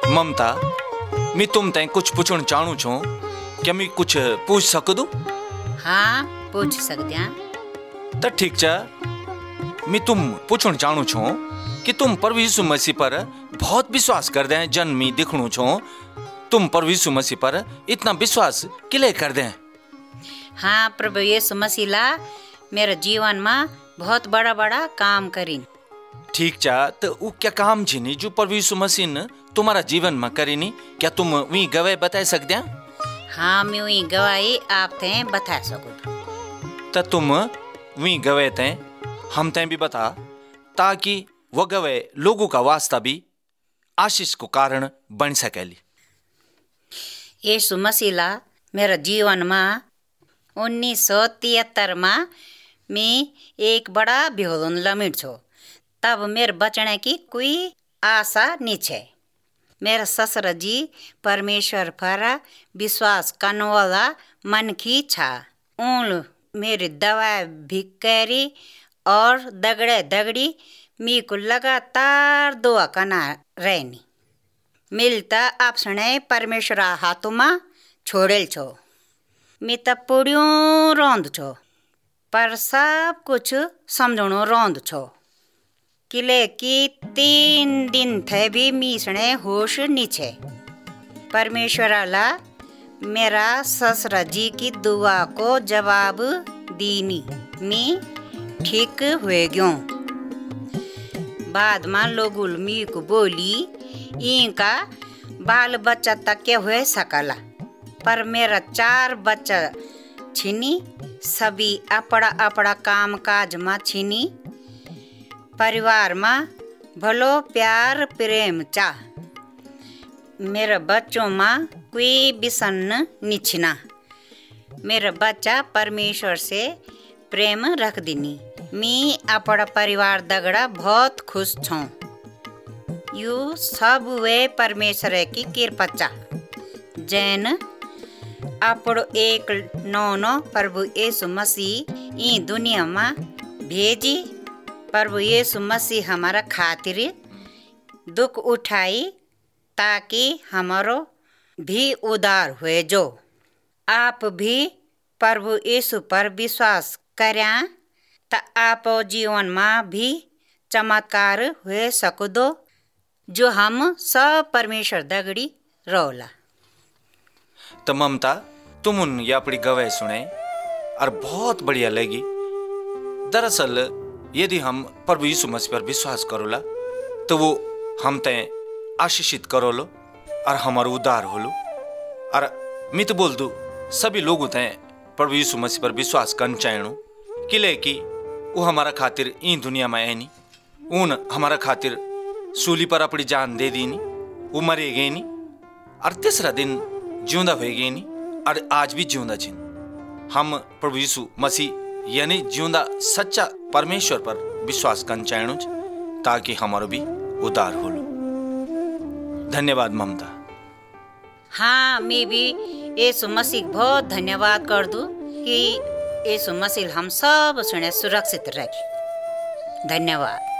ममता, मैं तुम तय कुछ पूछण चाहूँ छो, क्या मैं कुछ पूछ सकदू? हाँ, पूछ सकद्या। तो ठीक चा, मैं तुम पूछण चाहूँ छो कि तुम प्रभु यीशु मसीह पर बहुत विश्वास कर दें। जन मी दिखणु छो तुम प्रभु यीशु मसीह पर इतना विश्वास किले कर दें? हाँ, प्रभु यीशु मसीह ला मेरे जीवन में बहुत बड़ा बड़ा काम करीन। ठीक चा, तो वो क्या काम छिनी जो प्रभु यीशु मसीह ने तुम्हारा जीवन में करीनी? क्या तुम वी गवाह बता सकते हैं? हाँ, मैं वही गवाही आप थे बता सकूँ। तो तुम वी गवाह थे हम ते भी बता, ताकि वह गवाह लोगों का वास्ता भी आशीष को कारण बन सकेली। यीशु मसीह ला मेरे जीवन में 1973 में मैं एक बड़ा विहोदन लमिट छो। तब मेरे बचने की कोई आशा नहीं छे। मेरे ससुर जी परमेश्वर पर विश्वास करने वाला मन की छा। उन मेरी दवा भी करी और दगड़े दगड़ी मी को लगातार दुआ करना रहनी। मिलता आपसने परमेश्वर हाथों में छोड़ेल छो। मैं तब पुड़ियों रोंद छो, पर सब कुछ समझणो रोंद छो। किले की 3 दिन थे भी मीसने होश नीचे। परमेश्वर ला मेरा ससुर जी की दुआ को जवाब दीनी। मैं ठीक हुए गयो। बाद में लोगुल मी को बोली इनका बाल बच्चा तक के हुए सकला, पर मेरा 4 बच्चा छिनी सभी अपड़ा अपड़ा काम काज में छिनी। परिवार में भलो प्यार प्रेम चा। मेरे बच्चों में कोई बिसन्न निछना। मेरा बच्चा परमेश्वर से प्रेम रख दिनी। मैं अपना परिवार दगड़ा बहुत खुश छूं। यू सब वे परमेश्वर की कृपा चा। जैन अपड़ो एक नौनो प्रभु यीशु मसीह ई दुनिया में भेजी। प्रभु यीशु मसीह हमारा खातिर दुख उठाई ताकि हमारो भी उद्धार हुए। जो आप भी प्रभु यीशु पर विश्वास करें तो आप जीवन में भी चमत्कार हुए सकदो, जो हम सब परमेश्वर दगड़ी रोला। तो ममता, तुम उन ये अपनी गवाही सुने और बहुत बढ़िया लगी। दरअसल यदि हम प्रभु यीशु मसीह पर विश्वास करोला तो वो हम ते आशीषित करोलो और हमारो उद्धार होलो। और मैं तो बोल दूँ सभी लोगों ते प्रभु यीशु मसीह पर विश्वास करना चाहूँ, किले कि वो हमारा खातिर ई दुनिया में आनी, उन हमारा खातिर सूली पर अपनी जान दे दी नी, वो मरे गए नी और तीसरा दिन जिंदा हो गए नी और आज भी जिंदा छिन। हम प्रभु यीशु मसीह यानी जिंदा सच्चा परमेश्वर पर विश्वास करना चाहूँ ताकि हमारो भी उद्धार हो लो। धन्यवाद ममता। हाँ, मैं भी यीशु मसीह बहुत धन्यवाद कर दूँ कि यीशु मसीह हम सब सुने सुरक्षित रखे। धन्यवाद।